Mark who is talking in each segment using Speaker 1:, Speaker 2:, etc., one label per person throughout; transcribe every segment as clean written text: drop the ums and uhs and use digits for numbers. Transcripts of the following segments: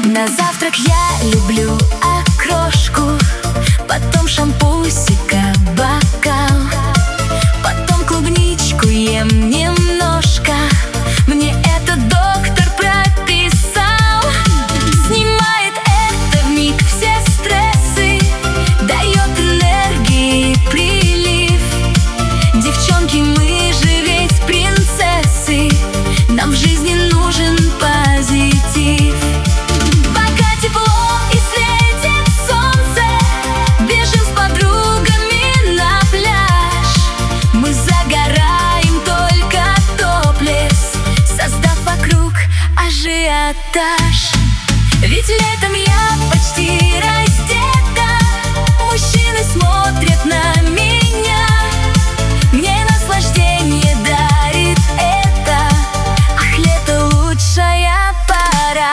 Speaker 1: На завтрак я люблю окрошку, потом шампусика бокал, потом клубничку ем немножко. Мне это доктор прописал. Снимает это вмиг все стрессы, дает энергии прилив. Девчонки, мы же ведь принцессы, нам в жизни нужен позитив. Пока тепло и светит солнце, бежим с подругами на пляж. Мы загораем только топлес, создав вокруг ажиотаж. Ведь летом я почти раздета, мужчины смотрят на меня. Мне наслаждение дарит это, ах, лето лучшая пора.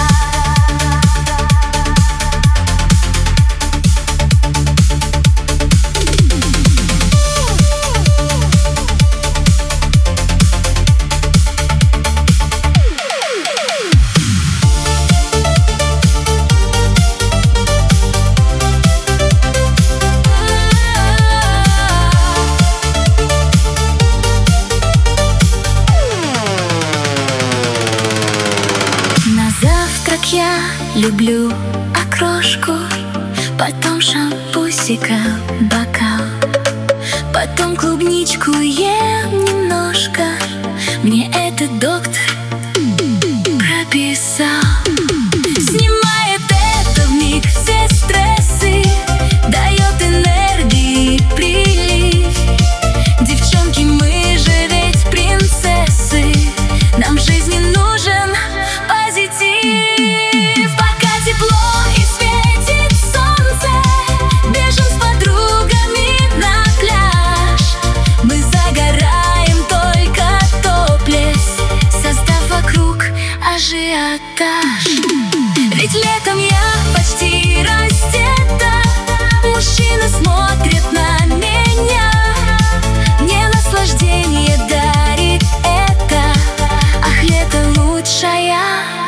Speaker 1: Я люблю окрошку, потом шампусика бокал, потом клубничку ем немножко. Мне этот доктор прописал. Снимает это вмиг все стрессы, дает энергии прилив. Девчонки, мы же ведь принцессы, нам в жизни нужен позитив. Ажиотаж. Ведь летом я почти раздета, мужчины смотрят на меня. Мне наслаждение дарит это, ах, лето лучшая